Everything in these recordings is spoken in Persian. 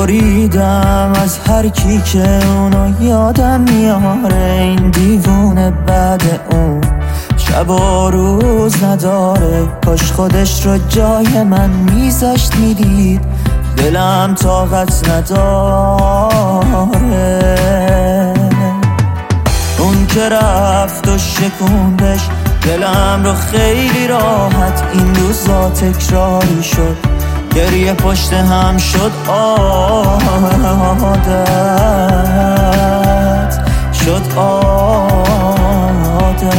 بریدم از هر کی که اونو یادم میاره. این دیوونه بعد اون شب و روز نداره. کاش خودش رو جای من میذاشت میدید دلم طاقت نداره. اون که رفت و شکوندش دلم رو خیلی راحت. این روزا تکراری شد گریه پشت هم شد عادت شد عادت.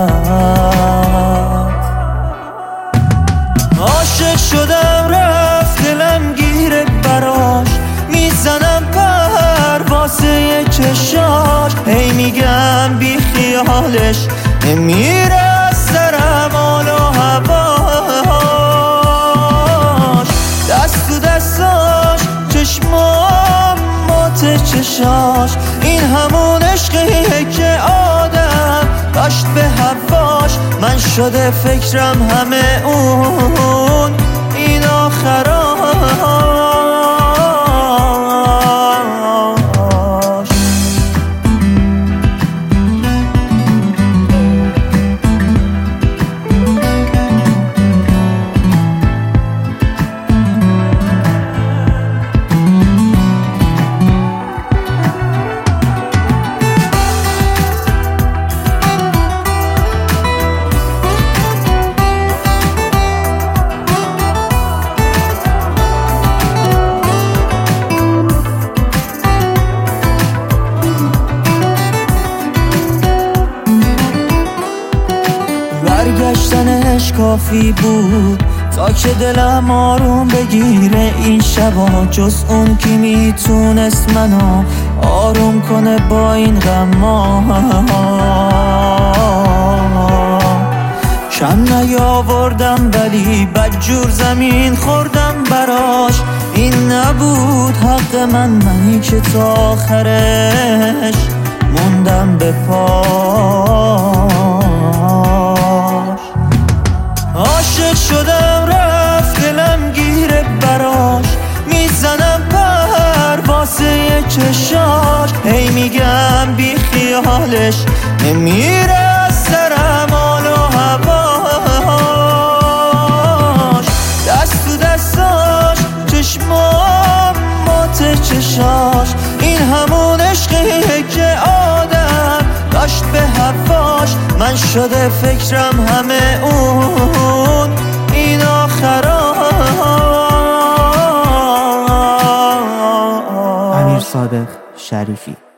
عاشق شدم رفت دلم گیره براش. میزنم پروازه چشاش. هی میگم بی خیالش نمیره از سرم حال و هواش. دست تو دستاش چشمام مات چشاش. این همون عشقیه که آدم داشت به هواش. من شده فکرم همه اون این آخراش. برگشتنش کافی بود تا که دلم آروم بگیره. این شبا جز اون کی میتونست منو آروم کنه با این غما. کم نیاوردم ولی بدجور زمین خوردم براش. این نبود حق منی که تا آخرش موندم به پاش. عاشق شدم رفت دلم گیره براش. میزنم پروازه چشاش. هی میگم بی خیالش نمیره از سرم حال و هواش. دست تو دستاش چشمام مات چشاش. این همون عشقیه که آدم داشت به هواش. من شده فکرم همه اون این آخراش. امیر صادق شریفی.